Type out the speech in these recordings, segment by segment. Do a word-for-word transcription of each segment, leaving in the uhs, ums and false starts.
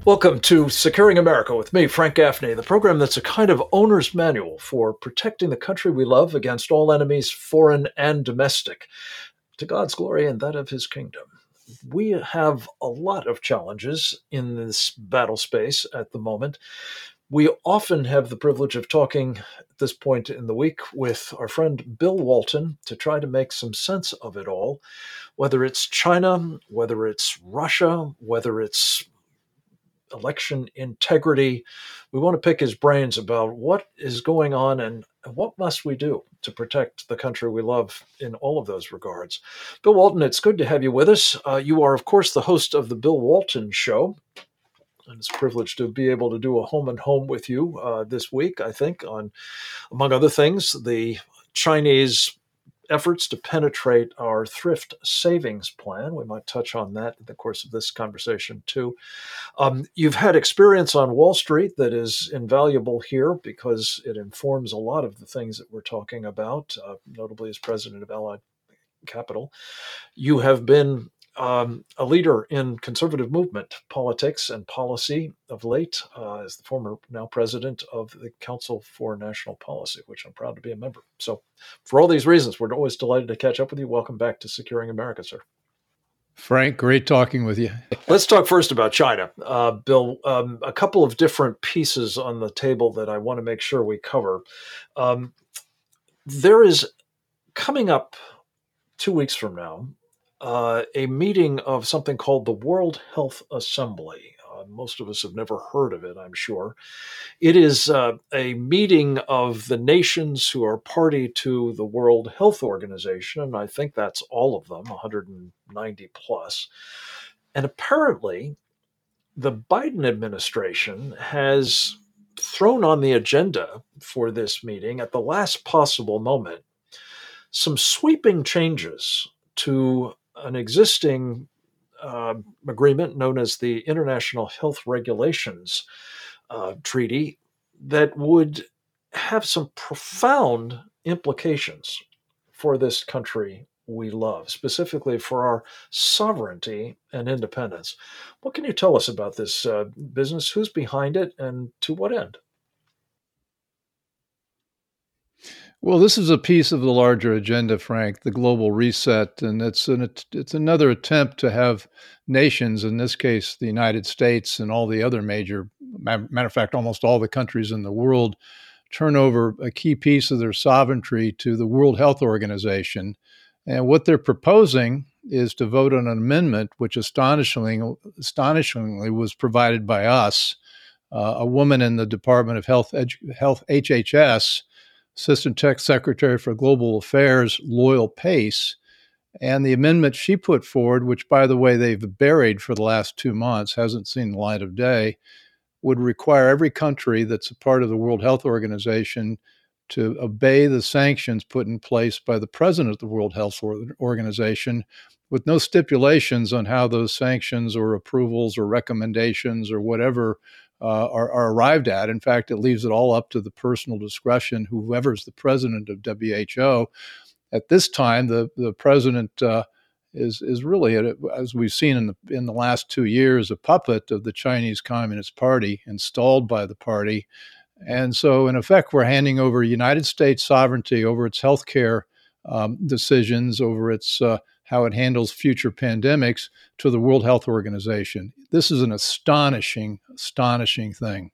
Welcome to Securing America with me, Frank Gaffney, the program that's a kind of owner's manual for protecting the country we love against all enemies, foreign and domestic, to God's glory and that of his kingdom. We have a lot of challenges in this battle space at the moment. We often have the privilege of talking at this point in the week with our friend Bill Walton to try to make some sense of it all, whether it's China, whether it's Russia, whether it's election integrity. We want to pick his brains about what is going on and what must we do to protect the country we love in all of those regards. Bill Walton, it's good to have you with us. Uh, you are, of course, the host of the Bill Walton Show. And it's a privilege to be able to do a home and home with you uh, this week, I think, on, among other things, the Chinese efforts to penetrate our thrift savings plan. We might touch on that in the course of this conversation, too. Um, you've had experience on Wall Street that is invaluable here because it informs a lot of the things that we're talking about, uh, notably as president of Allied Capital. You have been um, a leader in conservative movement politics and policy of late, uh, as the former now president of the Council for National Policy, which I'm proud to be a member. So for all these reasons, we're always delighted to catch up with you. Welcome back to Securing America, sir. Frank, great talking with you. Let's talk first about China. Uh, Bill, um, a couple of different pieces on the table that I want to make sure we cover. Um, there is coming up two weeks from now, uh, a meeting of something called the World Health Assembly. Uh, most of us have never heard of it, I'm sure. It is uh, a meeting of the nations who are party to the World Health Organization, and I think that's all of them, one hundred ninety plus. And apparently, the Biden administration has thrown on the agenda for this meeting at the last possible moment some sweeping changes to an existing uh, agreement known as the International Health Regulations uh, Treaty that would have some profound implications for this country we love, specifically for our sovereignty and independence. What can you tell us about this uh, business? Who's behind it and to what end? Well, this is a piece of the larger agenda, Frank, the global reset, and it's an it's another attempt to have nations, in this case, the United States and all the other major, matter of fact, almost all the countries in the world, turn over a key piece of their sovereignty to the World Health Organization. And what they're proposing is to vote on an amendment, which astonishingly, astonishingly was provided by us, uh, a woman in the Department of Health, Edu- Health H H S, Assistant Tech Secretary for Global Affairs, Loyal Pace, and the amendment she put forward, which, by the way, they've buried for the last two months, hasn't seen the light of day, would require every country that's a part of the World Health Organization to obey the sanctions put in place by the president of the World Health Organization, with no stipulations on how those sanctions or approvals or recommendations or whatever Uh, are, are arrived at. In fact, it leaves it all up to the personal discretion, whoever's the president of W H O. At this time, the the president uh, is is really, as we've seen in the in the last two years, a puppet of the Chinese Communist Party, installed by the party. And so, in effect, we're handing over United States sovereignty over its healthcare um, decisions, over its uh, how it handles future pandemics to the World Health Organization. This is an astonishing, astonishing thing.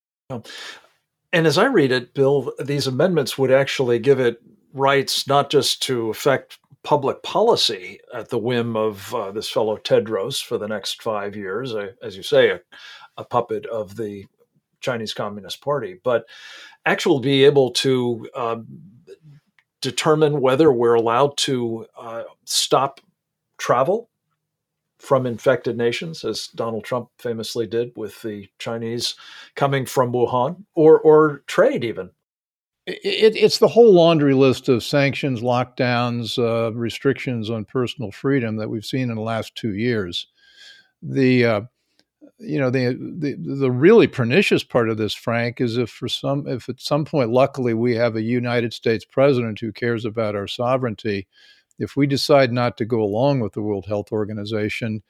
And as I read it, Bill, these amendments would actually give it rights not just to affect public policy at the whim of uh, this fellow Tedros for the next five years, uh, as you say, a, a puppet of the Chinese Communist Party, but actually be able to uh, determine whether we're allowed to uh, stop travel from infected nations, as Donald Trump famously did with the Chinese coming from Wuhan, or or trade even. It, it's the whole laundry list of sanctions, lockdowns, uh, restrictions on personal freedom that we've seen in the last two years. The uh, you know the, the the really pernicious part of this, Frank, is if for some if at some point, luckily, we have a United States president who cares about our sovereignty. If we decide not to go along with the World Health Organization,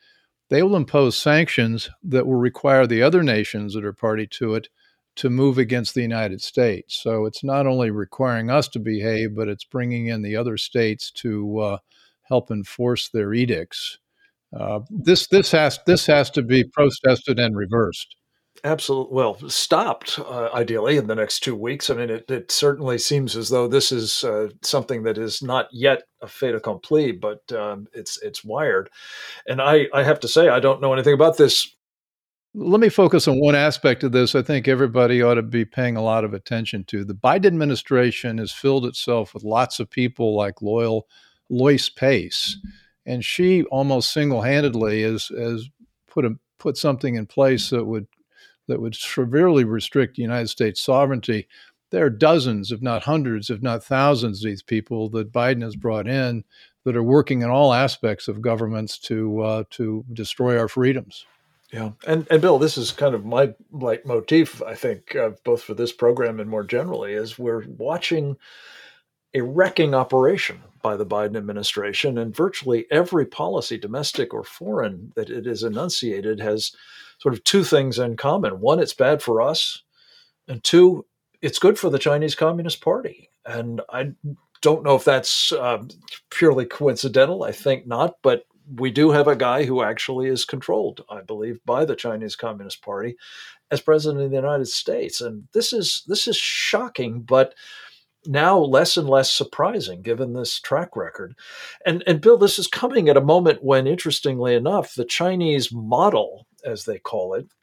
they will impose sanctions that will require the other nations that are party to it to move against the United States. So it's not only requiring us to behave, but it's bringing in the other states to uh, help enforce their edicts. Uh, this this has this has to be protested and reversed. Absolutely. Well, stopped, uh, ideally, in the next two weeks. I mean, it, it certainly seems as though this is uh, something that is not yet a fait accompli, but um, it's it's wired. And I, I have to say, I don't know anything about this. Let me focus on one aspect of this I think everybody ought to be paying a lot of attention to. The Biden administration has filled itself with lots of people like loyal Lois Pace, and she almost single-handedly has, has put a, put something in place that would that would severely restrict United States sovereignty. There are dozens, if not hundreds, if not thousands of these people that Biden has brought in that are working in all aspects of governments to uh, to destroy our freedoms. Yeah. And, and Bill, this is kind of my leitmotif, I think, uh, both for this program and more generally, is we're watching a wrecking operation by the Biden administration, and virtually every policy, domestic or foreign, that it has enunciated has sort of two things in common. One, it's bad for us, and two, it's good for the Chinese Communist Party. And I don't know if that's uh, purely coincidental. I think not, but we do have a guy who actually is controlled, I believe, by the Chinese Communist Party as president of the United States. And this is this is shocking, but now less and less surprising given this track record. And, and Bill, this is coming at a moment when, interestingly enough, the Chinese model, as they call it,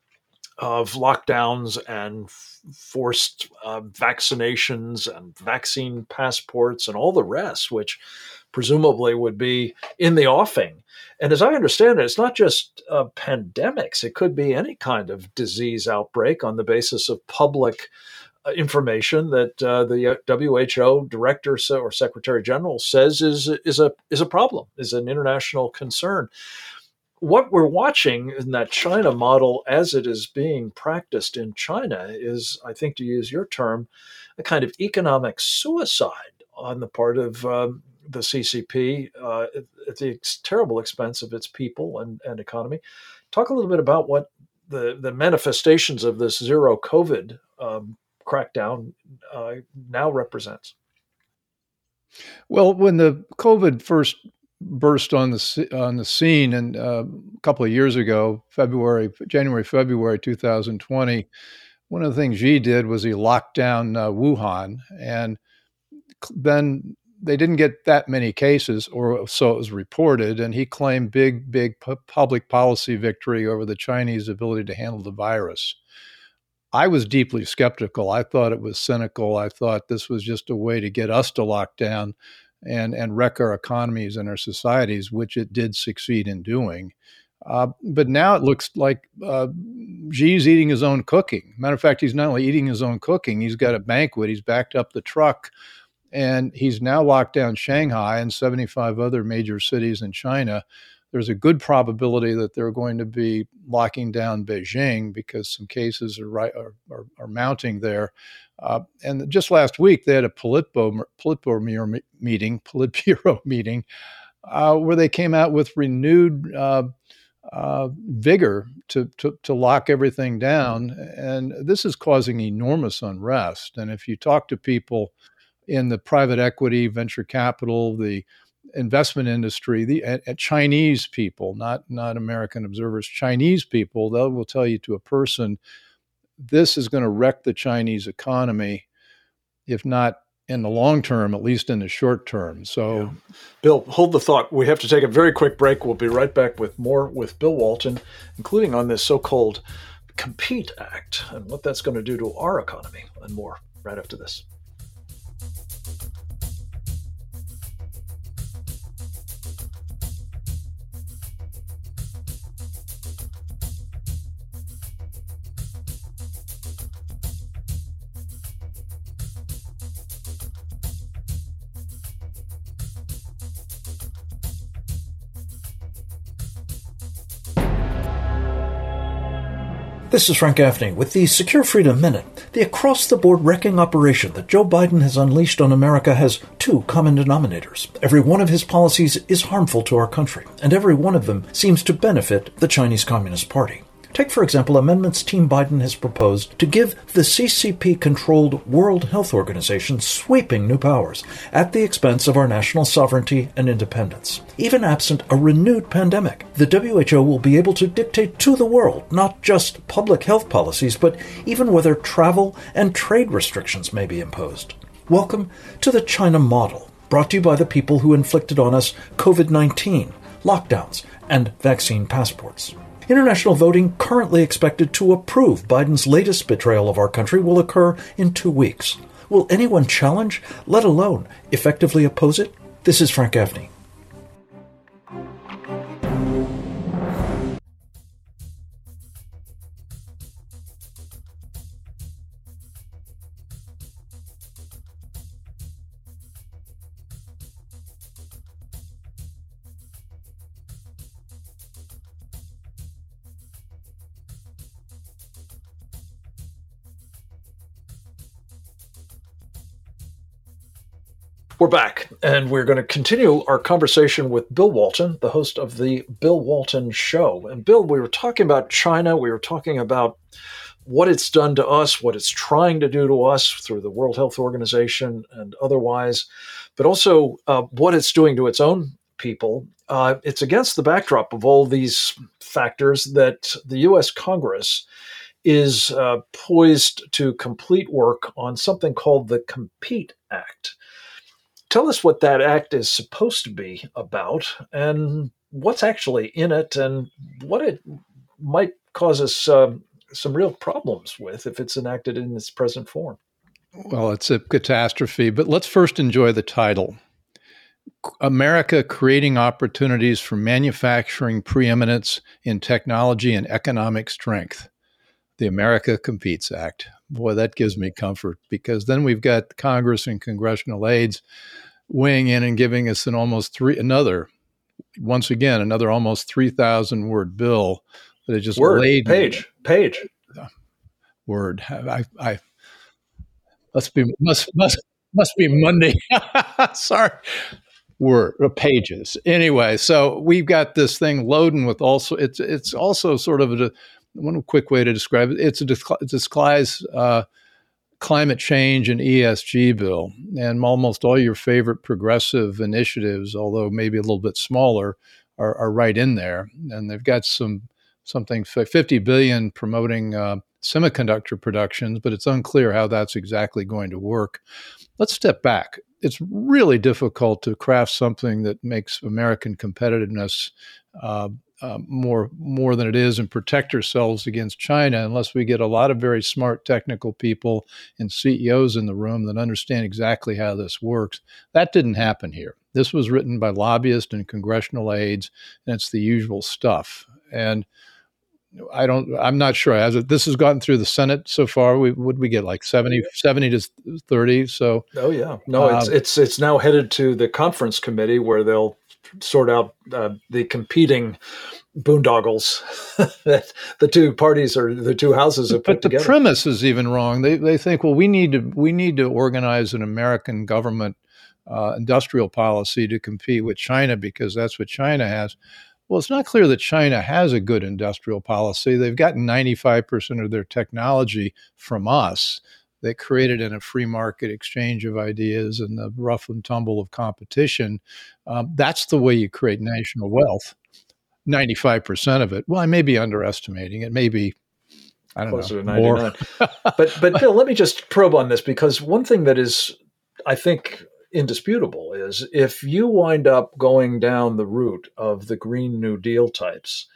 of lockdowns and forced uh, vaccinations and vaccine passports and all the rest, which presumably would be in the offing. And as I understand it, it's not just uh, pandemics. It could be any kind of disease outbreak on the basis of public uh, information that uh, the W H O director or secretary general says is, is, a, is a problem, is an international concern. What we're watching in that China model as it is being practiced in China is, I think, to use your term, a kind of economic suicide on the part of um, the C C P uh, at the ex- terrible expense of its people and, and economy. Talk a little bit about what the, the manifestations of this zero COVID um, crackdown uh, now represents. Well, when the COVID first burst on the on the scene, and uh, a couple of years ago, February, January, February, two thousand twenty, one of the things Xi did was he locked down uh, Wuhan, and then they didn't get that many cases, or so it was reported, and he claimed big, big pu- public policy victory over the Chinese ability to handle the virus. I was deeply skeptical. I thought it was cynical. I thought this was just a way to get us to lock down and, and wreck our economies and our societies, which it did succeed in doing. Uh, but now it looks like uh, Xi's eating his own cooking. Matter of fact, he's not only eating his own cooking, he's got a banquet, he's backed up the truck, and he's now locked down Shanghai and seventy-five other major cities in China. There's a good probability that they're going to be locking down Beijing because some cases are right, are, are, are mounting there. Uh, and just last week, they had a Politburo, Politburo meeting, Politburo meeting, uh, where they came out with renewed uh, uh, vigor to, to to lock everything down. And this is causing enormous unrest. And if you talk to people in the private equity, venture capital, the investment industry, the at, at Chinese people, not not American observers, Chinese people, they will tell you to a person, this is going to wreck the Chinese economy, if not in the long term, at least in the short term. So, yeah. Bill, hold the thought. We have to take a very quick break. We'll be right back with more with Bill Walton, including on this so-called Compete Act and what that's going to do to our economy and more right after this. This is Frank Gaffney with the Secure Freedom Minute. The across-the-board wrecking operation that Joe Biden has unleashed on America has two common denominators. Every one of his policies is harmful to our country, and every one of them seems to benefit the Chinese Communist Party. Take, for example, amendments Team Biden has proposed to give the C C P-controlled World Health Organization sweeping new powers at the expense of our national sovereignty and independence. Even absent a renewed pandemic, the W H O will be able to dictate to the world not just public health policies, but even whether travel and trade restrictions may be imposed. Welcome to the China model, brought to you by the people who inflicted on us covid nineteen, lockdowns, and vaccine passports. International voting currently expected to approve Biden's latest betrayal of our country will occur in two weeks. Will anyone challenge, let alone effectively oppose it? This is Frank Gaffney. We're back, and we're going to continue our conversation with Bill Walton, the host of the Bill Walton Show. And Bill, we were talking about China. We were talking about what it's done to us, what it's trying to do to us through the World Health Organization and otherwise, but also uh, what it's doing to its own people. Uh, it's against the backdrop of all these factors that the U S Congress is uh, poised to complete work on something called the COMPETE Act. Tell us what that act is supposed to be about and what's actually in it and what it might cause us uh, some real problems with if it's enacted in its present form. Well, it's a catastrophe, but let's first enjoy the title. America Creating Opportunities for Manufacturing Preeminence in Technology and Economic Strength. The America Competes Act. Boy, that gives me comfort because then we've got Congress and congressional aides weighing in and giving us an almost three, another, once again, another almost three thousand word bill that is just word, laid. Page, page. Word. I, I, must be, must, must, must be Monday. Sorry. Word, pages. Anyway, so we've got this thing loading with also, it's, it's also sort of a, one quick way to describe it. It's a disguise, uh, climate change and E S G bill, and almost all your favorite progressive initiatives, although maybe a little bit smaller, are, are right in there. And they've got some something fifty billion promoting uh, semiconductor productions, but it's unclear how that's exactly going to work. Let's step back. It's really difficult to craft something that makes American competitiveness uh, Uh, more more than it is and protect ourselves against China unless we get a lot of very smart technical people and C E Os in the room that understand exactly how this works. That didn't happen here. This was written by lobbyists and congressional aides, and it's the usual stuff. And I don't, I'm not sure. As it, this has gotten through the Senate so far, we would we get like seventy, seventy to thirty. So, oh yeah, no, um, it's it's it's now headed to the conference committee where they'll sort out uh, the competing boondoggles that the two parties or the two houses have put but the together. Premise is even wrong. They they think, well, we need to we need to organize an American government uh, industrial policy to compete with China because that's what China has. Well, it's not clear that China has a good industrial policy. They've gotten ninety-five percent of their technology from us. They created in a free market exchange of ideas and the rough and tumble of competition. Um, that's the way you create national wealth. ninety-five percent of it. Well, I may be underestimating it. Maybe, I don't Closer know, to more. ninety-nine. but, but Bill, let me just probe on this because one thing that is, I think, indisputable is if you wind up going down the route of the Green New Deal types,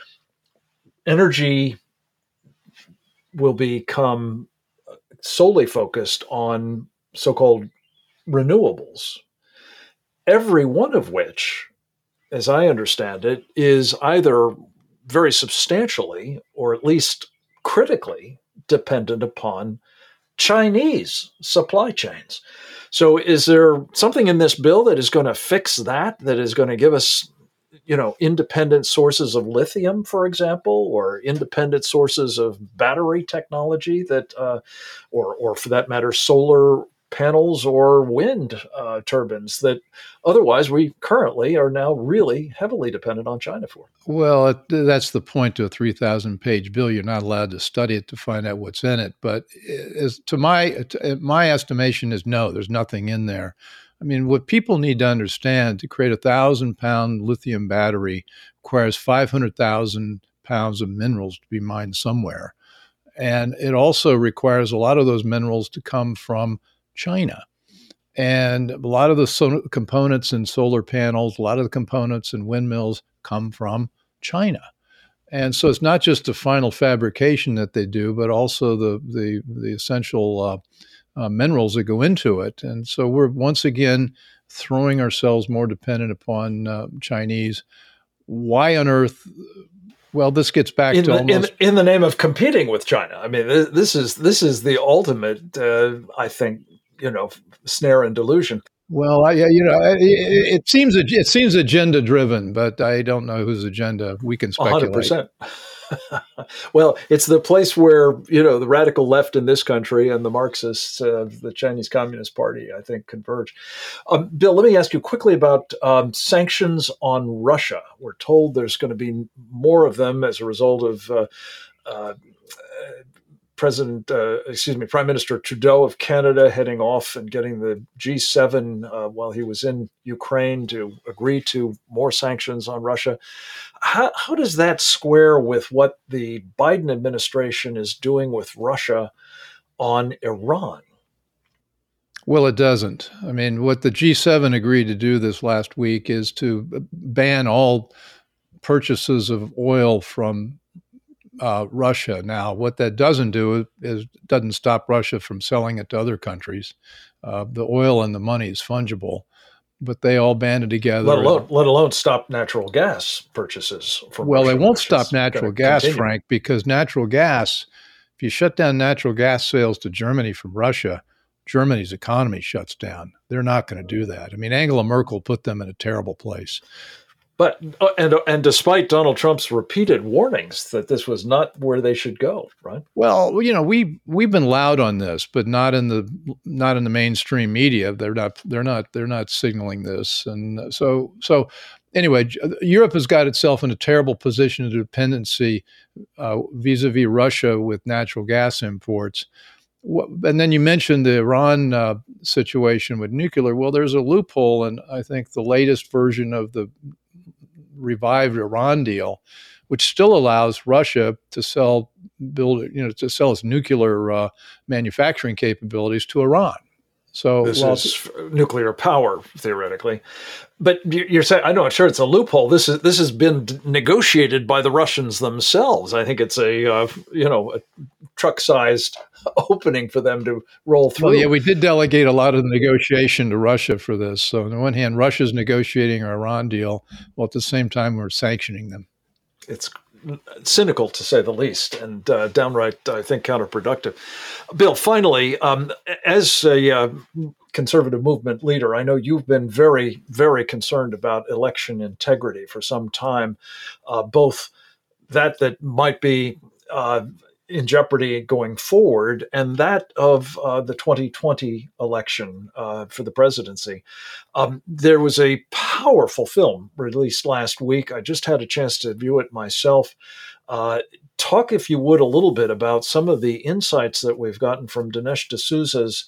energy will become solely focused on so-called renewables, every one of which, as I understand it, is either very substantially or at least critically dependent upon Chinese supply chains. So is there something in this bill that is going to fix that, that is going to give us you know, independent sources of lithium, for example, or independent sources of battery technology that, uh, or, or for that matter, solar panels or wind uh, turbines that otherwise we currently are now really heavily dependent on China for. Well, it, that's the point to a three thousand page bill. You're not allowed to study it to find out what's in it. But as to my to my estimation is no, there's nothing in there. I mean, what people need to understand, to create a thousand pound lithium battery requires five hundred thousand pounds of minerals to be mined somewhere. And it also requires a lot of those minerals to come from China. And a lot of the so- components in solar panels, a lot of the components in windmills come from China. And so it's not just the final fabrication that they do, but also the the, the essential uh, uh, minerals that go into it. And so we're once again throwing ourselves more dependent upon uh, Chinese. Why on earth? Well, this gets back in to the, almost in, in the name of competing with China. I mean, this, this is this is the ultimate, uh, I think, you know, snare and delusion. Well, I, you know, it, it seems it seems agenda driven, but I don't know whose agenda. We can speculate. one hundred percent. Well, it's the place where, you know, the radical left in this country and the Marxists of uh, the Chinese Communist Party, I think, converge. Um, Bill, let me ask you quickly about um, sanctions on Russia. We're told there's going to be more of them as a result of uh, uh, President, uh, excuse me, Prime Minister Trudeau of Canada heading off and getting the G seven uh, while he was in Ukraine to agree to more sanctions on Russia. How, how does that square with what the Biden administration is doing with Russia on Iran? Well, it doesn't. I mean, what the G seven agreed to do this last week is to ban all purchases of oil from Uh, Russia. Now, what that doesn't do is, is doesn't stop Russia from selling it to other countries. Uh, the oil and the money is fungible, but they all banded together. Let alone, let alone stop natural gas purchases from Well, Russia, they won't stop natural gas, continue. Frank, because natural gas, if you shut down natural gas sales to Germany from Russia, Germany's economy shuts down. They're not going to do that. I mean, Angela Merkel put them in a terrible place. But uh, and and despite Donald Trump's repeated warnings that this was not where they should go, right? Well, you know, we we've been loud on this, but not in the not in the mainstream media. They're not they're not they're not signaling this, and so so anyway, Europe has got itself in a terrible position of dependency uh, vis-a-vis Russia with natural gas imports. And then you mentioned the Iran uh, situation with nuclear. Well, there's a loophole, and I think the latest version of the revived Iran deal, which still allows Russia to sell, build, you know, to sell its nuclear uh, manufacturing capabilities to Iran. So this well, is nuclear power theoretically, but you're saying I'm not sure it's a loophole. This is this has been negotiated by the Russians themselves. I think it's a uh, you know a truck-sized opening for them to roll through. Well, yeah, we did delegate a lot of the negotiation to Russia for this. So on the one hand, Russia's negotiating our Iran deal, while at the same time we're sanctioning them. It's cynical, to say the least, and uh, downright, I think, counterproductive. Bill, finally, um, as a uh, conservative movement leader, I know you've been very, very concerned about election integrity for some time, uh, both that that might be uh, in jeopardy going forward, and that of uh, the twenty twenty election uh, for the presidency. Um, there was a powerful film released last week. I just had a chance to view it myself. Uh, talk, if you would, a little bit about some of the insights that we've gotten from Dinesh D'Souza's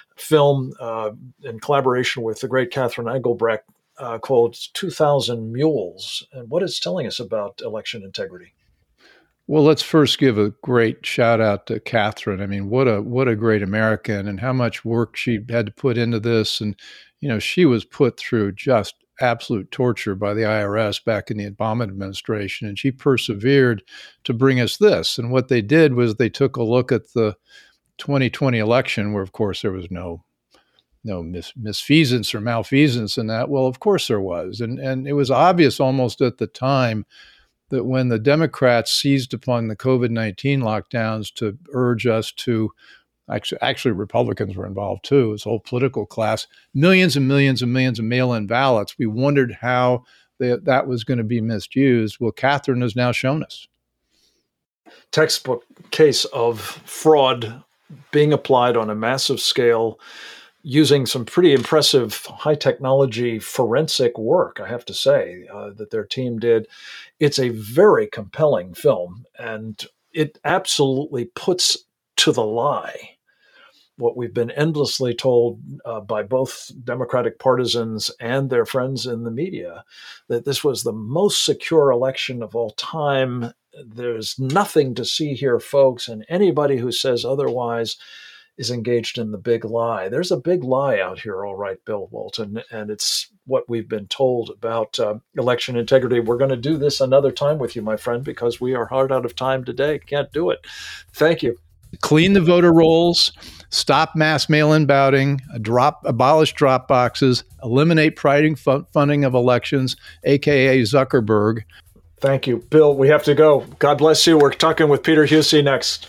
film uh, in collaboration with the great Catherine Engelbrecht uh, called two thousand Mules, and what it's telling us about election integrity. Well, let's first give a great shout out to Catherine. I mean, what a what a great American, and how much work she had to put into this. And, you know, she was put through just absolute torture by the I R S back in the Obama administration, and she persevered to bring us this. And what they did was they took a look at the twenty twenty election, where, of course, there was no no mis- misfeasance or malfeasance in that. Well, of course there was. And, and it was obvious almost at the time that when the Democrats seized upon the COVID nineteen lockdowns to urge us to, actually, actually Republicans were involved too, this whole political class, millions and millions and millions of mail-in ballots, we wondered how that that was going to be misused. Well, Catherine has now shown us. Textbook case of fraud being applied on a massive scale using some pretty impressive high technology forensic work, I have to say, uh, that their team did. It's a very compelling film, and it absolutely puts to the lie what we've been endlessly told uh, by both Democratic partisans and their friends in the media, that this was the most secure election of all time. There's nothing to see here, folks, and anybody who says otherwise is engaged in the big lie. There's a big lie out here, all right, Bill Walton, and it's what we've been told about uh, election integrity. We're going to do this another time with you, my friend, because we are hard out of time today. Can't do it. Thank you. Clean the voter rolls, stop mass mail-in balloting, drop, abolish drop boxes, eliminate private funding of elections, a k a. Zuckerberg. Thank you, Bill. We have to go. God bless you. We're talking with Peter Huessy next.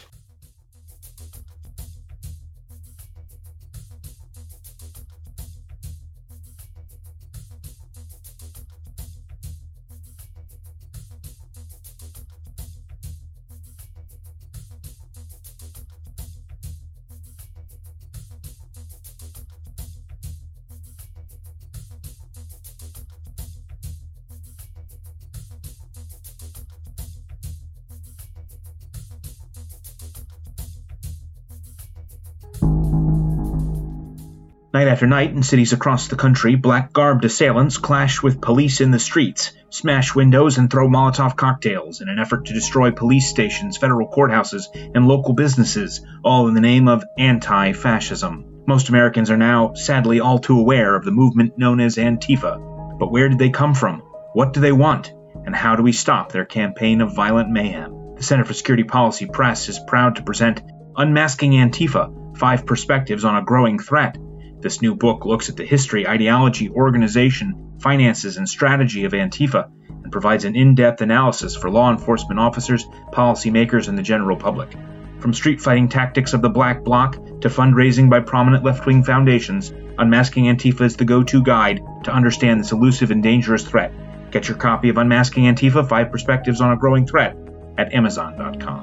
Night after night, in cities across the country, black-garbed assailants clash with police in the streets, smash windows, and throw Molotov cocktails in an effort to destroy police stations, federal courthouses, and local businesses, all in the name of anti-fascism. Most Americans are now, sadly, all too aware of the movement known as Antifa. But where did they come from? What do they want? And how do we stop their campaign of violent mayhem? The Center for Security Policy Press is proud to present Unmasking Antifa, Five Perspectives on a Growing Threat. This new book looks at the history, ideology, organization, finances, and strategy of Antifa and provides an in-depth analysis for law enforcement officers, policymakers, and the general public. From street fighting tactics of the Black Bloc to fundraising by prominent left-wing foundations, Unmasking Antifa is the go-to guide to understand this elusive and dangerous threat. Get your copy of Unmasking Antifa, Five Perspectives on a Growing Threat at amazon dot com.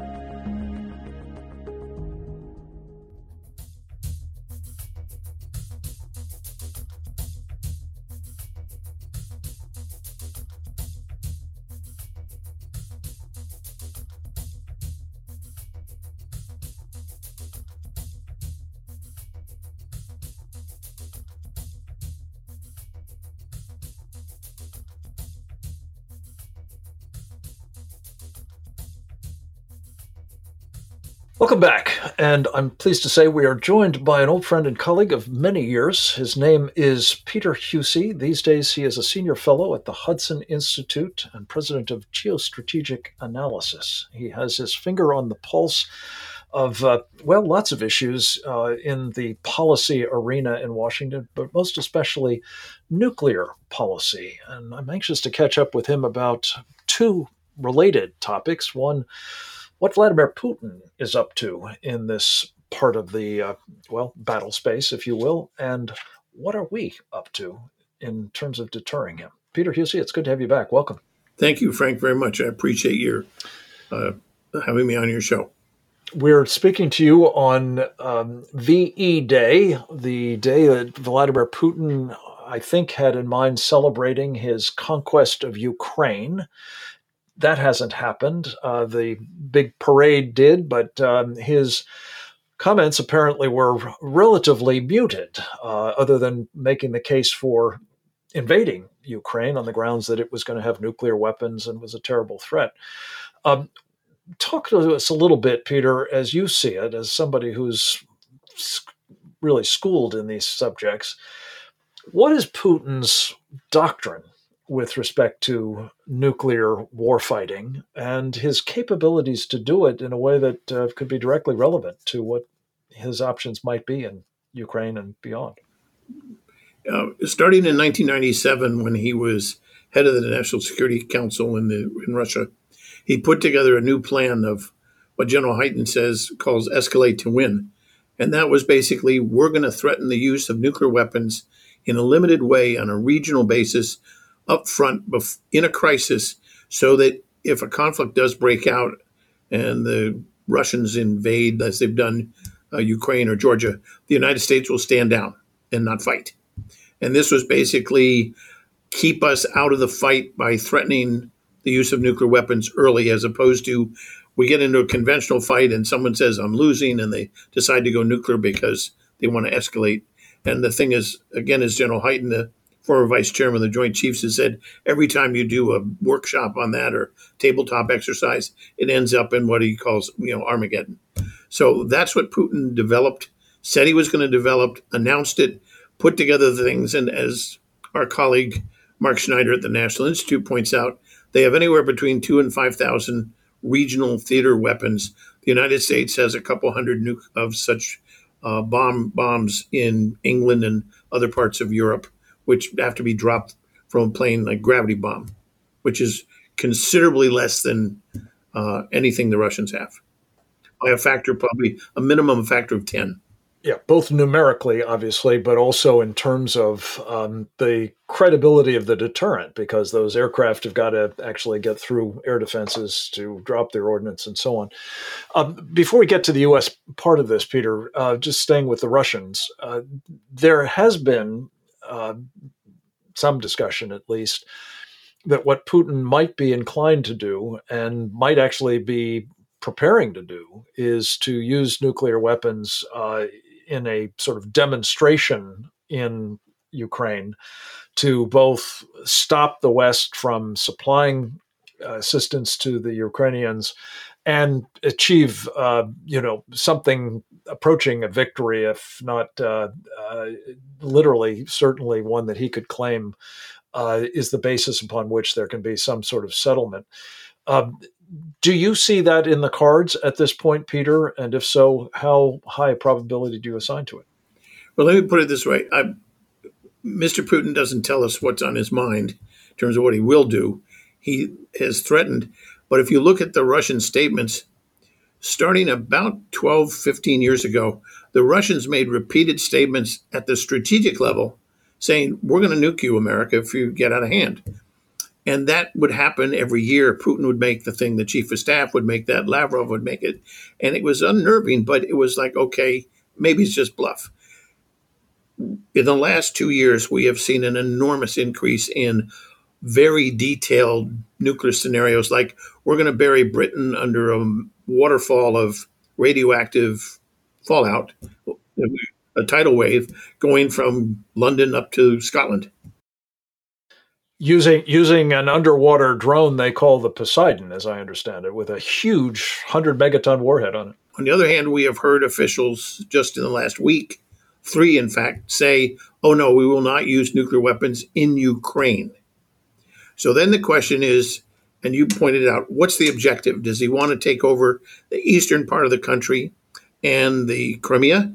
Welcome back, and I'm pleased to say we are joined by an old friend and colleague of many years. His name is Peter Huessy. These days he is a senior fellow at the Hudson Institute and president of Geostrategic Analysis. He has his finger on the pulse of, uh, well, lots of issues uh, in the policy arena in Washington, but most especially nuclear policy. And I'm anxious to catch up with him about two related topics. One, what Vladimir Putin is up to in this part of the, uh, well, battle space, if you will, and what are we up to in terms of deterring him? Peter Huessy, it's good to have you back. Welcome. Thank you, Frank, very much. I appreciate your uh, having me on your show. We're speaking to you on um, V E Day, the day that Vladimir Putin, I think, had in mind celebrating his conquest of Ukraine. That hasn't happened. Uh, the big parade did, but um, his comments apparently were relatively muted, uh, other than making the case for invading Ukraine on the grounds that it was going to have nuclear weapons and was a terrible threat. Um, talk to us a little bit, Peter, as you see it, as somebody who's really schooled in these subjects. What is Putin's doctrine with respect to nuclear warfighting and his capabilities to do it in a way that uh, could be directly relevant to what his options might be in Ukraine and beyond? Uh, starting in nineteen ninety-seven, when he was head of the National Security Council in the in Russia, he put together a new plan of what General Hyten says calls escalate to win. And that was basically, we're going to threaten the use of nuclear weapons in a limited way on a regional basis up front bef- in a crisis so that if a conflict does break out and the Russians invade, as they've done uh, Ukraine or Georgia, the United States will stand down and not fight. And this was basically keep us out of the fight by threatening the use of nuclear weapons early, as opposed to we get into a conventional fight and someone says, I'm losing, and they decide to go nuclear because they want to escalate. And the thing is, again, as General Hyten, the former vice chairman of the Joint Chiefs, has said, every time you do a workshop on that or tabletop exercise, it ends up in what he calls, you know, Armageddon. So that's what Putin developed, said he was going to develop, announced it, put together the things. And as our colleague Mark Schneider at the National Institute points out, they have anywhere between two and five thousand regional theater weapons. The United States has a couple hundred nu- of such uh, bomb bombs in England and other parts of Europe, which have to be dropped from a plane, like gravity bomb, which is considerably less than uh, anything the Russians have, by a factor, probably a minimum factor of ten. Yeah, both numerically, obviously, but also in terms of um, the credibility of the deterrent, because those aircraft have got to actually get through air defenses to drop their ordnance and so on. Um, before we get to the U S part of this, Peter, uh, just staying with the Russians, uh, there has been uh, some discussion, at least, that what Putin might be inclined to do and might actually be preparing to do is to use nuclear weapons uh, in a sort of demonstration in Ukraine to both stop the West from supplying uh, assistance to the Ukrainians and achieve, uh, you know, something approaching a victory, if not uh, uh, literally, certainly one that he could claim uh, is the basis upon which there can be some sort of settlement. Um, Do you see that in the cards at this point, Peter? And if so, how high a probability do you assign to it? Well, let me put it this way. I, Mister Putin doesn't tell us what's on his mind in terms of what he will do. He has threatened. But if you look at the Russian statements, starting about twelve, fifteen years ago, the Russians made repeated statements at the strategic level saying, we're going to nuke you, America, if you get out of hand. And that would happen every year. Putin would make the thing, the chief of staff would make that, Lavrov would make it. And it was unnerving, but it was like, okay, maybe it's just bluff. In the last two years, we have seen an enormous increase in very detailed nuclear scenarios, like we're going to bury Britain under a waterfall of radioactive fallout, a tidal wave going from London up to Scotland. Using using an underwater drone they call the Poseidon, as I understand it, with a huge one hundred megaton warhead on it. On the other hand, we have heard officials just in the last week, three in fact, say, oh no, we will not use nuclear weapons in Ukraine. So then the question is, and you pointed out, what's the objective? Does he want to take over the eastern part of the country and the Crimea?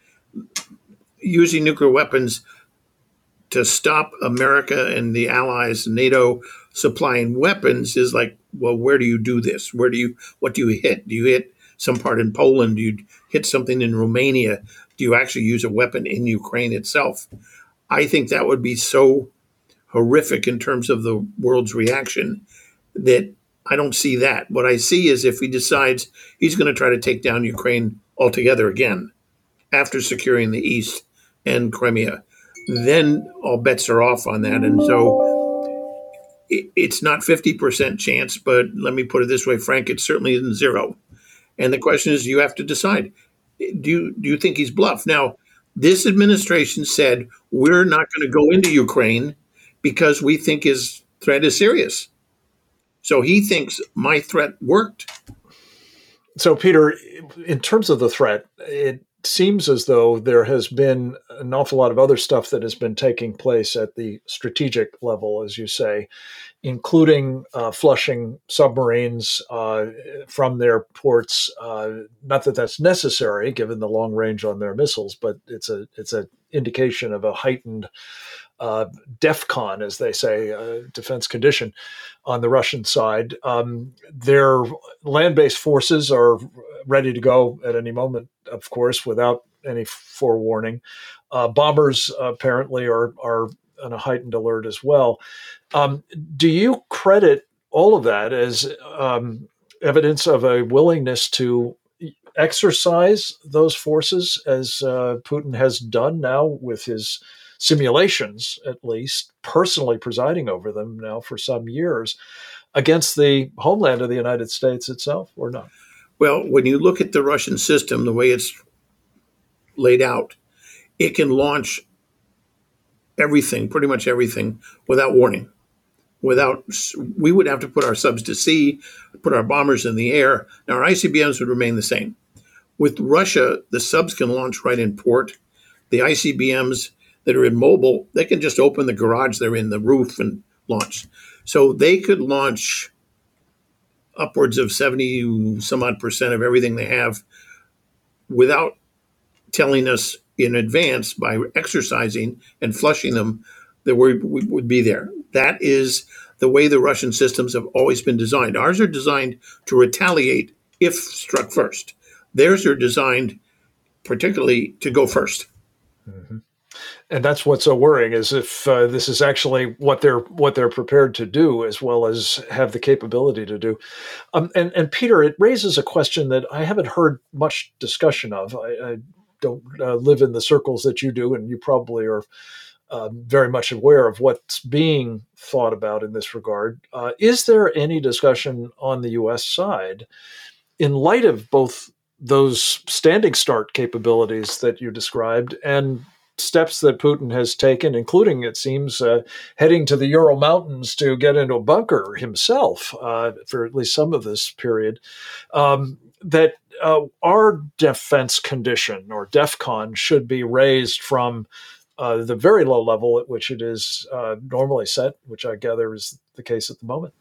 Using nuclear weapons to stop America and the allies, NATO, supplying weapons is like, well, where do you do this? Where do you, what do you hit? Do you hit some part in Poland? Do you hit something in Romania? Do you actually use a weapon in Ukraine itself? I think that would be so horrific in terms of the world's reaction that I don't see that. What I see is if he decides he's going to try to take down Ukraine altogether again after securing the East and Crimea, then all bets are off on that. And so it, it's not fifty percent chance, but let me put it this way, Frank, it certainly isn't zero. And the question is, you have to decide, do you, do you think he's bluffed? Now, this administration said, we're not going to go into Ukraine because we think his threat is serious. So he thinks my threat worked. So, Peter, in terms of the threat, it seems as though there has been an awful lot of other stuff that has been taking place at the strategic level, as you say, including uh, flushing submarines uh, from their ports. Uh, not that that's necessary, given the long range on their missiles, but it's a it's an indication of a heightened uh, DEFCON, as they say, uh, defense condition on the Russian side. Um, their land-based forces are ready to go at any moment, of course, without any forewarning. Uh, bombers uh, apparently are are on a heightened alert as well. Um, do you credit all of that as um, evidence of a willingness to exercise those forces, as uh, Putin has done now with his simulations, at least, personally presiding over them now for some years, against the homeland of the United States itself, or not? Well, when you look at the Russian system, the way it's laid out, it can launch everything, pretty much everything, without warning. Without, we would have to put our subs to sea, put our bombers in the air. Now, our I C B Ms would remain the same. With Russia, the subs can launch right in port. The I C B Ms that are in mobile, they can just open the garage they're in, the roof, and launch. So they could launch upwards of seventy some odd percent of everything they have without telling us in advance by exercising and flushing them that we would be there. That is the way the Russian systems have always been designed. Ours are designed to retaliate if struck first. Theirs are designed particularly to go first. Mm-hmm. And that's what's so worrying, is if uh, this is actually what they're what they're prepared to do, as well as have the capability to do. Um, and, and Peter, it raises a question that I haven't heard much discussion of. I, I don't uh, live in the circles that you do, and you probably are uh, very much aware of what's being thought about in this regard. Uh, is there any discussion on the U S side, in light of both those standing start capabilities that you described and steps that Putin has taken, including, it seems, uh, heading to the Ural Mountains to get into a bunker himself uh, for at least some of this period, um, that uh, our defense condition, or DEFCON, should be raised from uh, the very low level at which it is uh, normally set, which I gather is the case at the moment?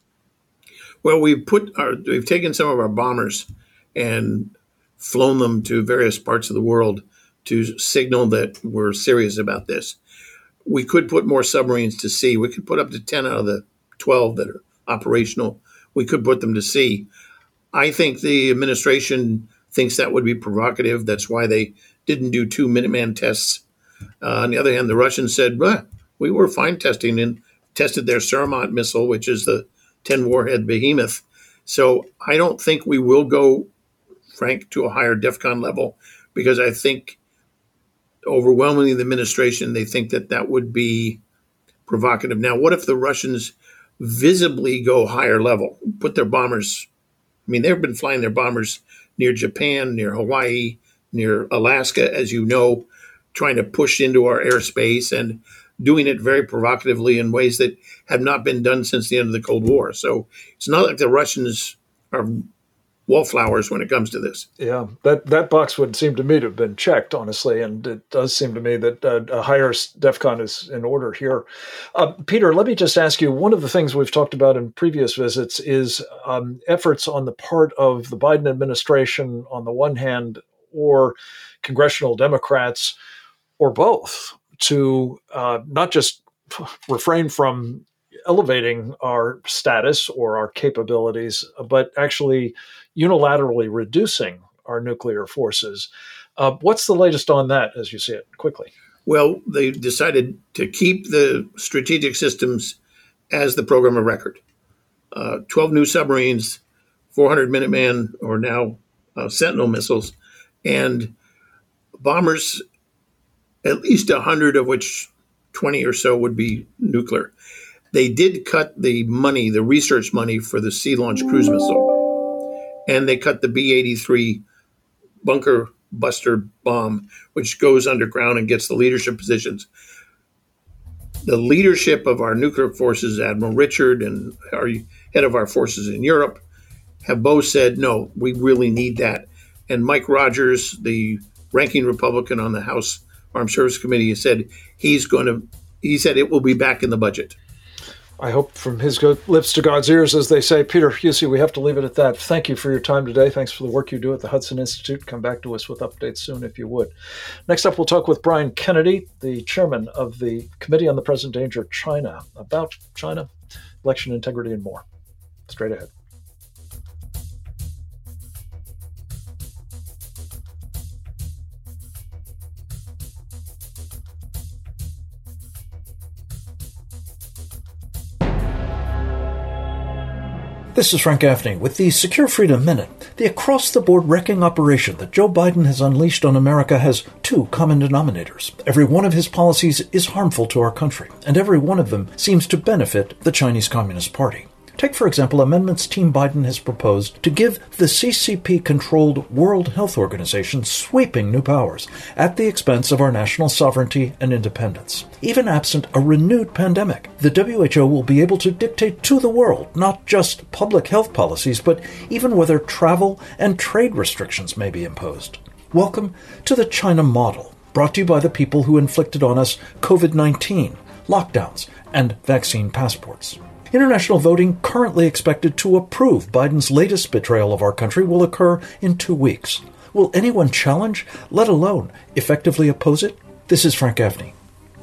Well, we've put our, we've taken some of our bombers and flown them to various parts of the world to signal that we're serious about this. We could put more submarines to sea. We could put up to ten out of the twelve that are operational. We could put them to sea. I think the administration thinks that would be provocative. That's why they didn't do two Minuteman tests. Uh, on the other hand, the Russians said, well, we were fine testing and tested their Sarmat missile, which is the ten warhead behemoth. So I don't think we will go, Frank, to a higher DEFCON level, because I think overwhelmingly the administration, they think that that would be provocative. Now, what if the Russians visibly go higher level, put their bombers, I mean, they've been flying their bombers near Japan, near Hawaii, near Alaska, as you know, trying to push into our airspace and doing it very provocatively in ways that have not been done since the end of the Cold War. So it's not like the Russians are wallflowers when it comes to this. Yeah, that, that box would seem to me to have been checked, honestly, and it does seem to me that uh, a higher DEFCON is in order here. Uh, Peter, let me just ask you, one of the things we've talked about in previous visits is um, efforts on the part of the Biden administration on the one hand, or congressional Democrats, or both, to uh, not just refrain from elevating our status or our capabilities, but actually unilaterally reducing our nuclear forces. Uh, what's the latest on that, as you see it, quickly? Well, they decided to keep the strategic systems as the program of record. Uh, twelve new submarines, four hundred Minuteman, or now uh, Sentinel missiles, and bombers, at least one hundred of which twenty or so would be nuclear. They did cut the money, the research money for the Sea Launch Cruise Missile, and they cut the B eighty-three bunker buster bomb, which goes underground and gets the leadership positions. The leadership of our nuclear forces, Admiral Richard and our head of our forces in Europe, have both said, no, we really need that. And Mike Rogers, the ranking Republican on the House Armed Services Committee, said he's going to, he said it will be back in the budget. I hope from his lips to God's ears, as they say. Peter Pusey, we have to leave it at that. Thank you for your time today. Thanks for the work you do at the Hudson Institute. Come back to us with updates soon if you would. Next up, we'll talk with Brian Kennedy, the chairman of the Committee on the Present Danger of China, about China, election integrity, and more. Straight ahead. This is Frank Gaffney with the Secure Freedom Minute. The across-the-board wrecking operation that Joe Biden has unleashed on America has two common denominators. Every one of his policies is harmful to our country, and every one of them seems to benefit the Chinese Communist Party. Take, for example, amendments Team Biden has proposed to give the C C P-controlled World Health Organization sweeping new powers at the expense of our national sovereignty and independence. Even absent a renewed pandemic, the W H O will be able to dictate to the world not just public health policies, but even whether travel and trade restrictions may be imposed. Welcome to the China model, brought to you by the people who inflicted on us covid nineteen, lockdowns, and vaccine passports. International voting currently expected to approve Biden's latest betrayal of our country will occur in two weeks. Will anyone challenge, let alone effectively oppose it? This is Frank Gaffney.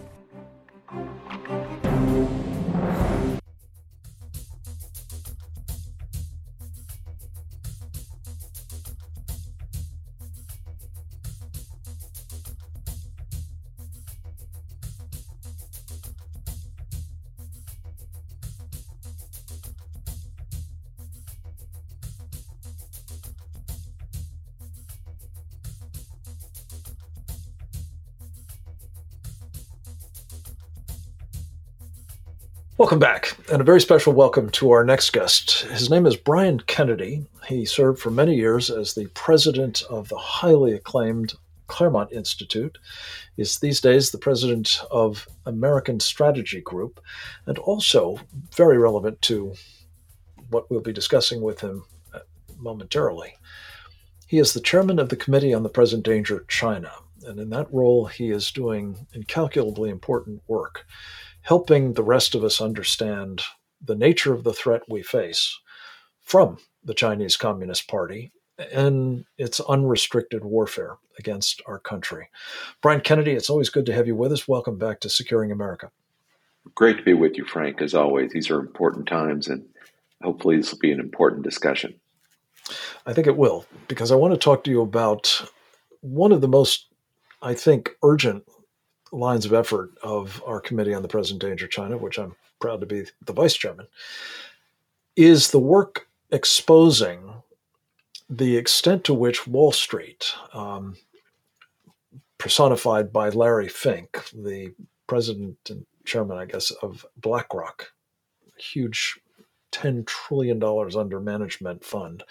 Welcome back, and a very special welcome to our next guest. His name is Brian Kennedy. He served for many years as the president of the highly acclaimed Claremont Institute. He is these days the president of American Strategy Group, and also very relevant to what we'll be discussing with him momentarily. He is the chairman of the Committee on the Present Danger of China, and in that role he is doing incalculably important work, helping the rest of us understand the nature of the threat we face from the Chinese Communist Party and its unrestricted warfare against our country. Brian Kennedy, it's always good to have you with us. Welcome back to Securing America. Great to be with you, Frank, as always. These are important times, and hopefully this will be an important discussion. I think it will, because I want to talk to you about one of the most, I think, urgent lines of effort of our Committee on the Present Danger of China, which I'm proud to be the vice chairman, is the work exposing the extent to which Wall Street, um, personified by Larry Fink, the president and chairman, I guess, of BlackRock, a huge ten trillion dollars under management fund,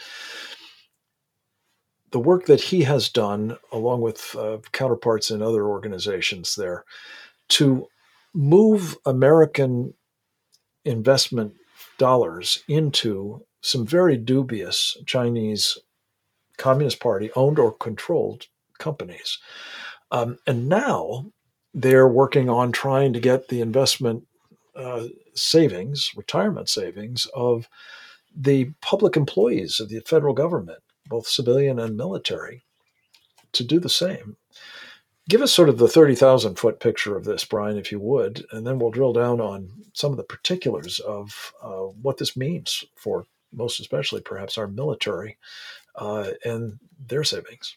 the work that he has done, along with uh, counterparts in other organizations there, to move American investment dollars into some very dubious Chinese Communist Party owned or controlled companies. Um, and now they're working on trying to get the investment uh, savings, retirement savings of the public employees of the federal government, both civilian and military, to do the same. Give us sort of the thirty thousand foot picture of this, Brian, if you would, and then we'll drill down on some of the particulars of uh, what this means for, most especially perhaps, our military uh, and their savings.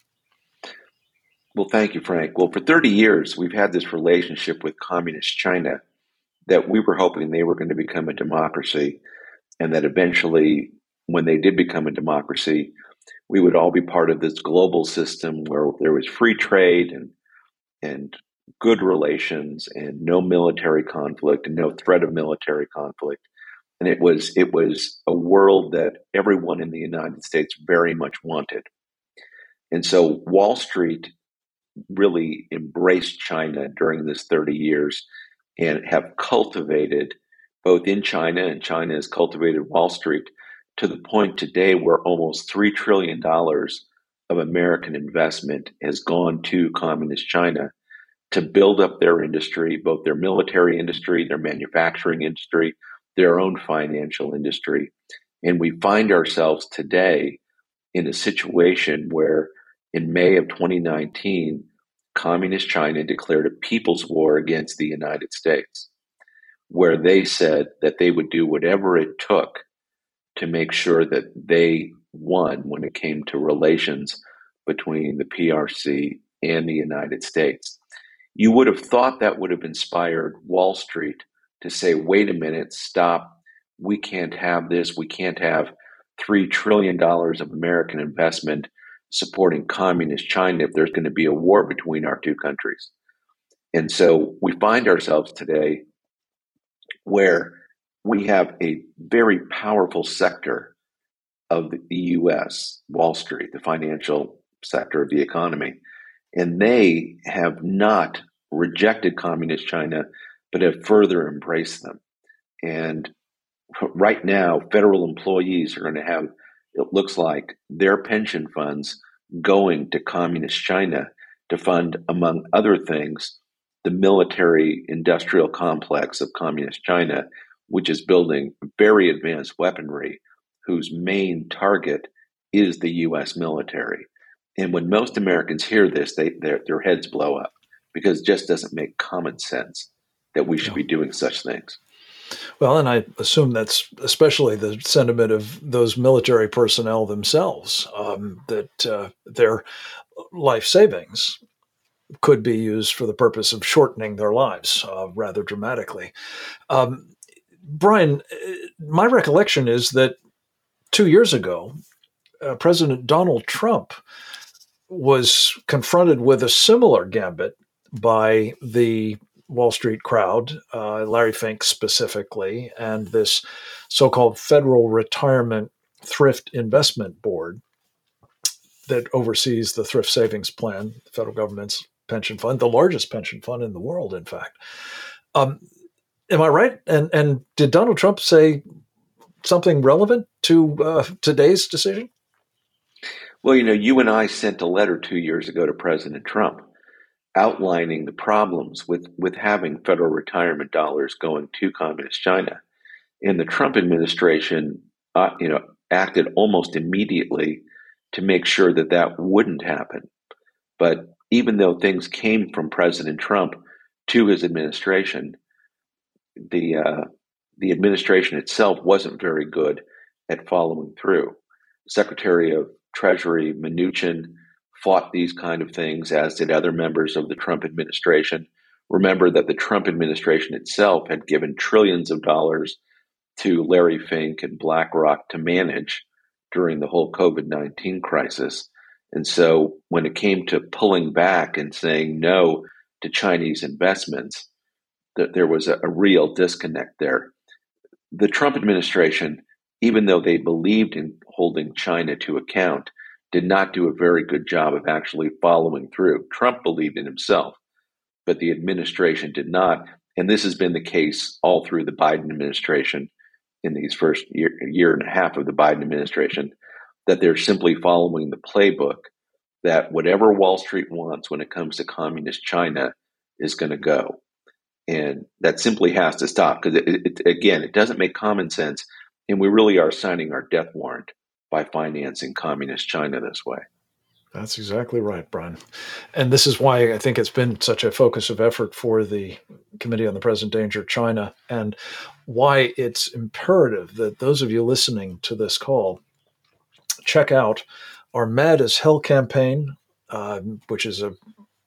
Well, thank you, Frank. Well, for thirty years, we've had this relationship with Communist China that we were hoping they were going to become a democracy, and that eventually, when they did become a democracy, we would all be part of this global system where there was free trade and and good relations and no military conflict and no threat of military conflict. And it was it was a world that everyone in the United States very much wanted. And so Wall Street really embraced China during this thirty years and have cultivated, both in China, and China has cultivated Wall Street, to the point today where almost three trillion dollars of American investment has gone to Communist China to build up their industry, both their military industry, their manufacturing industry, their own financial industry. And we find ourselves today in a situation where in May of twenty nineteen, Communist China declared a people's war against the United States, where they said that they would do whatever it took to make sure that they won when it came to relations between the P R C and the United States. You would have thought that would have inspired Wall Street to say, wait a minute, stop. we can't have this. We can't have three trillion dollars of American investment supporting communist China if there's going to be a war between our two countries. And so we find ourselves today where we have a very powerful sector of the U S, Wall Street, the financial sector of the economy, and they have not rejected communist China, but have further embraced them. And right now, federal employees are going to have, it looks like, their pension funds going to communist China to fund, among other things, the military industrial complex of communist China, which is building very advanced weaponry whose main target is the U S military. And when most Americans hear this, they their, their heads blow up because it just doesn't make common sense that we should Yeah. be doing such things. Well, and I assume that's especially the sentiment of those military personnel themselves, um, that uh, their life savings could be used for the purpose of shortening their lives uh, rather dramatically. Um, Brian, my recollection is that two years ago, uh, President Donald Trump was confronted with a similar gambit by the Wall Street crowd, uh, Larry Fink specifically, and this so-called Federal Retirement Thrift Investment Board that oversees the Thrift Savings Plan, the federal government's pension fund, the largest pension fund in the world, in fact. Um, am I right? And and did Donald Trump say something relevant to uh, today's decision? Well, you know, you and I sent a letter two years ago to President Trump outlining the problems with, with having federal retirement dollars going to communist China. And the Trump administration, uh, you know, acted almost immediately to make sure that that wouldn't happen. But even though things came from President Trump to his administration, the uh, the administration itself wasn't very good at following through. Secretary of Treasury Mnuchin fought these kind of things, as did other members of the Trump administration. Remember that the Trump administration itself had given trillions of dollars to Larry Fink and BlackRock to manage during the whole COVID nineteen crisis. And so when it came to pulling back and saying no to Chinese investments, that there was a, a real disconnect there. The Trump administration, even though they believed in holding China to account, did not do a very good job of actually following through. Trump believed in himself, but the administration did not. And this has been the case all through the Biden administration in these first year, year and a half of the Biden administration, that they're simply following the playbook that whatever Wall Street wants when it comes to communist China is going to go. And that simply has to stop because, it, it, again, it doesn't make common sense. And we really are signing our death warrant by financing communist China this way. That's exactly right, Brian. And this is why I think it's been such a focus of effort for the Committee on the Present Danger of China, and why it's imperative that those of you listening to this call check out our Mad as Hell campaign, uh, which is a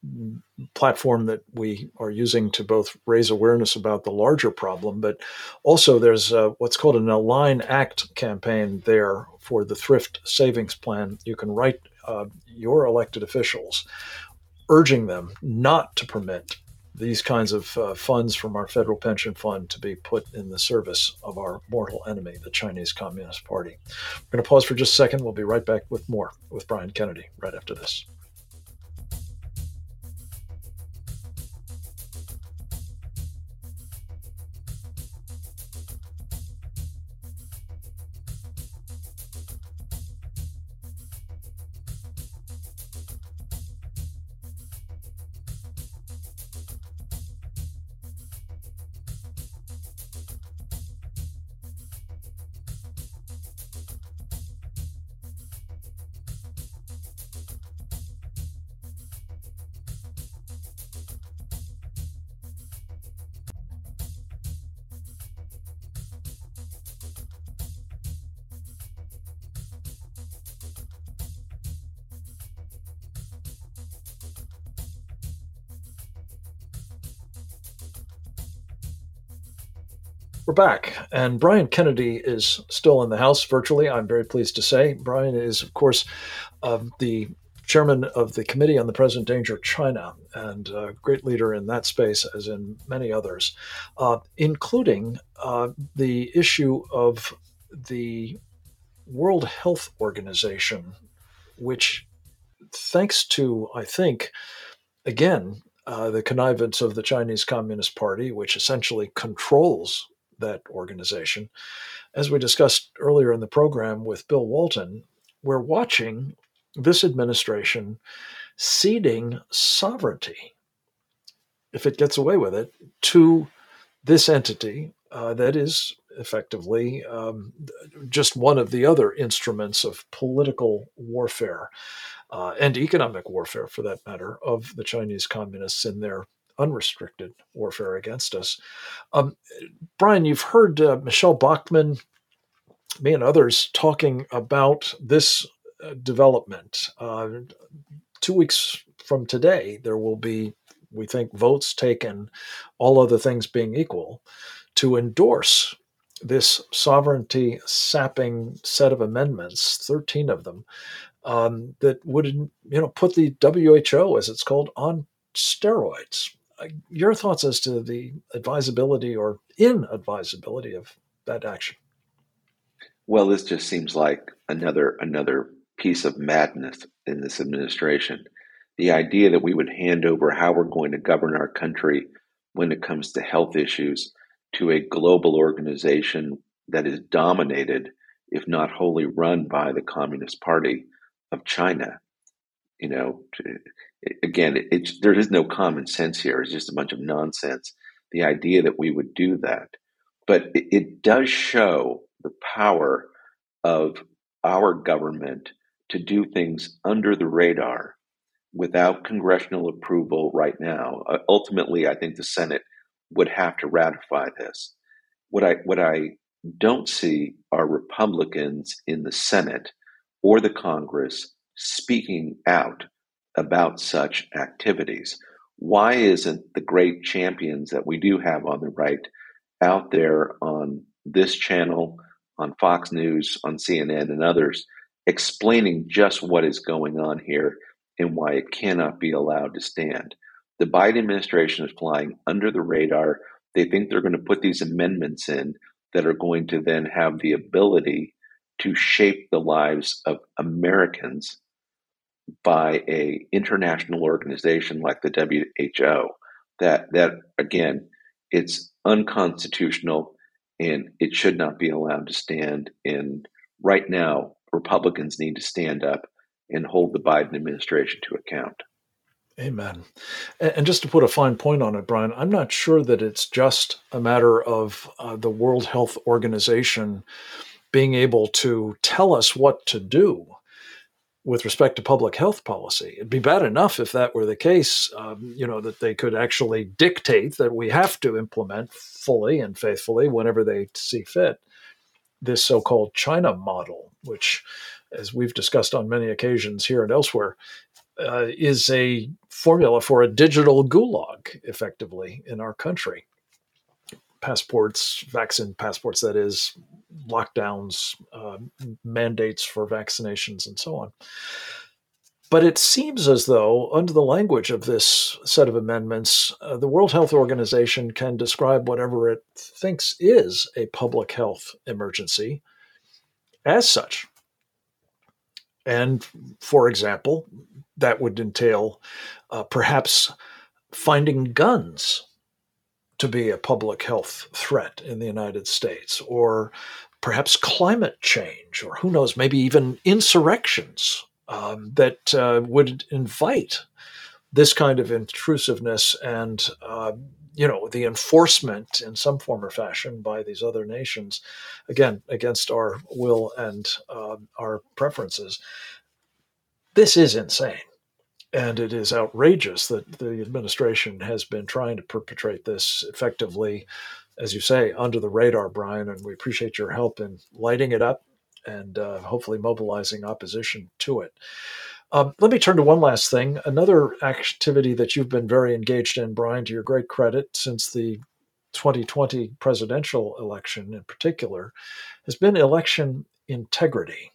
platform that we are using to both raise awareness about the larger problem, but also there's uh, what's called an Align Act campaign there for the Thrift Savings Plan. You can write uh, your elected officials, urging them not to permit these kinds of uh, funds from our federal pension fund to be put in the service of our mortal enemy, the Chinese Communist Party. We're going to pause for just a second. We'll be right back with more with Brian Kennedy right after this. We're back, and Brian Kennedy is still in the House virtually, I'm very pleased to say. Brian is, of course, uh, the chairman of the Committee on the Present Danger of China, and a great leader in that space, as in many others, uh, including uh, the issue of the World Health Organization, which, thanks to, I think, again, uh, the connivance of the Chinese Communist Party, which essentially controls that organization. As we discussed earlier in the program with Bill Walton, we're watching this administration ceding sovereignty, if it gets away with it, to this entity uh, that is effectively um, just one of the other instruments of political warfare uh, and economic warfare, for that matter, of the Chinese communists in their unrestricted warfare against us. Um, Brian, you've heard uh, Michelle Bachmann, me and others talking about this uh, development. Uh, two weeks from today, there will be, we think, votes taken, all other things being equal, to endorse this sovereignty sapping set of amendments, thirteen of them, um, that would, you know, put the W H O, as it's called, on steroids. Uh, your thoughts as to the advisability or inadvisability of that action? Well, this just seems like another another piece of madness in this administration. The idea that we would hand over how we're going to govern our country when it comes to health issues to a global organization that is dominated, if not wholly run, by the Communist Party of China. You know, again, it, it's, there is no common sense here. It's just a bunch of nonsense. The idea that we would do that. But it, it does show the power of our government to do things under the radar without congressional approval right now. Uh, ultimately, I think the Senate would have to ratify this. What I what I don't see are Republicans in the Senate or the Congress speaking out about such activities. Why isn't the great champions that we do have on the right out there on this channel, on Fox News, on C N N, and others, explaining just what is going on here and why it cannot be allowed to stand? The Biden administration is flying under the radar. They think they're going to put these amendments in that are going to then have the ability to shape the lives of Americans by a international organization like the W H O. That, that again, it's unconstitutional and it should not be allowed to stand. And right now, Republicans need to stand up and hold the Biden administration to account. Amen. And just to put a fine point on it, Brian, I'm not sure that it's just a matter of uh, the World Health Organization being able to tell us what to do with respect to public health policy. It'd be bad enough if that were the case, um, you know, that they could actually dictate that we have to implement fully and faithfully, whenever they see fit, this so-called China model, which, as we've discussed on many occasions here and elsewhere, uh, is a formula for a digital gulag, effectively, in our country. Passports, vaccine passports, that is, lockdowns, uh, mandates for vaccinations, and so on. But it seems as though, under the language of this set of amendments, uh, the World Health Organization can describe whatever it thinks is a public health emergency as such. And, for example, that would entail uh, perhaps finding guns to be a public health threat in the United States, or perhaps climate change, or who knows, maybe even insurrections um, that uh, would invite this kind of intrusiveness and, uh, you know, the enforcement in some form or fashion by these other nations, again, against our will and uh, our preferences. This is insane. And it is outrageous that the administration has been trying to perpetrate this effectively, as you say, under the radar, Brian, and we appreciate your help in lighting it up and uh, hopefully mobilizing opposition to it. Um, let me turn to one last thing. Another activity that you've been very engaged in, Brian, to your great credit, since the twenty twenty presidential election in particular has been election integrity.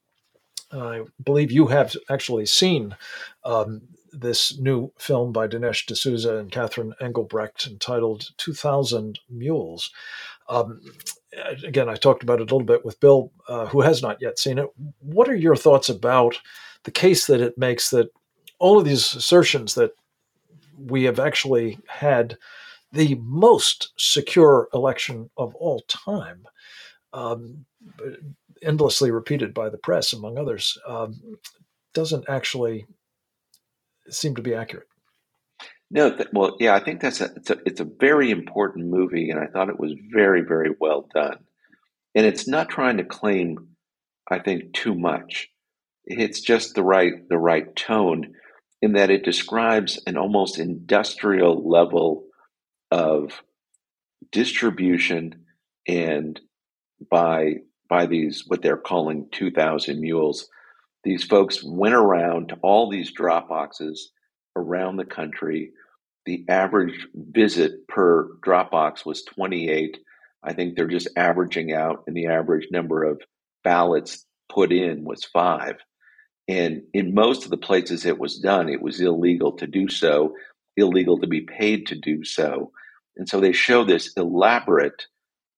I believe you have actually seen um, this new film by Dinesh D'Souza and Catherine Engelbrecht entitled two thousand Mules. Um, again, I talked about it a little bit with Bill, uh, who has not yet seen it. What are your thoughts about the case that it makes that all of these assertions that we have actually had the most secure election of all time, um, endlessly repeated by the press, among others, um, doesn't actually seem to be accurate? No, th- well, yeah, I think that's a it's, a it's a very important movie, and I thought it was very, very well done. And it's not trying to claim, I think, too much. It's just the right the right tone, in that it describes an almost industrial level of distribution, and by by these what they're calling two thousand mules. These folks went around to all these drop boxes around the country. The average visit per drop box was twenty-eight. I think they're just averaging out, and the average number of ballots put in was five. And in most of the places it was done, it was illegal to do so, illegal to be paid to do so. And so they show this elaborate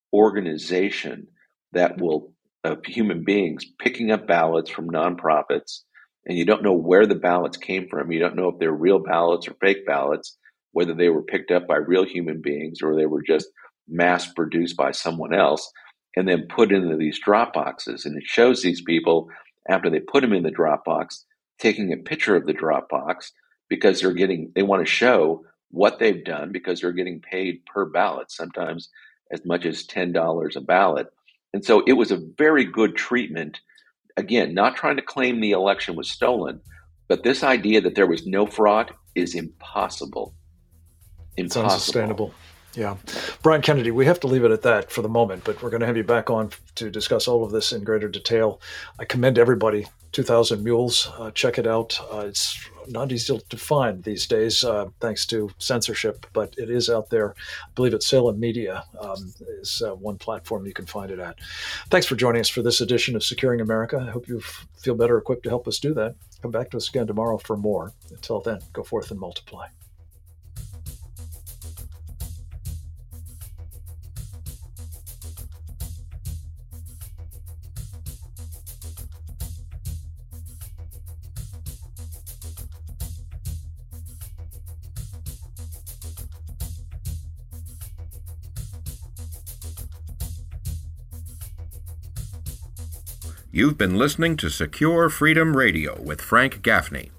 organization that will of human beings picking up ballots from nonprofits, and you don't know where the ballots came from. You don't know if they're real ballots or fake ballots, whether they were picked up by real human beings or they were just mass produced by someone else and then put into these drop boxes. And it shows these people, after they put them in the drop box, taking a picture of the drop box, because they're getting, they want to show what they've done, because they're getting paid per ballot, sometimes as much as ten dollars a ballot. And so it was a very good treatment. Again, not trying to claim the election was stolen, but this idea that there was no fraud is impossible. Impossible. It's unsustainable. Yeah. Brian Kennedy, we have to leave it at that for the moment, but we're going to have you back on to discuss all of this in greater detail. I commend everybody, two thousand Mules. Uh, check it out. Uh, it's not easy to find these days, uh, thanks to censorship, but it is out there. I believe it's Salem Media um, is uh, one platform you can find it at. Thanks for joining us for this edition of Securing America. I hope you f- feel better equipped to help us do that. Come back to us again tomorrow for more. Until then, go forth and multiply. You've been listening to Secure Freedom Radio with Frank Gaffney.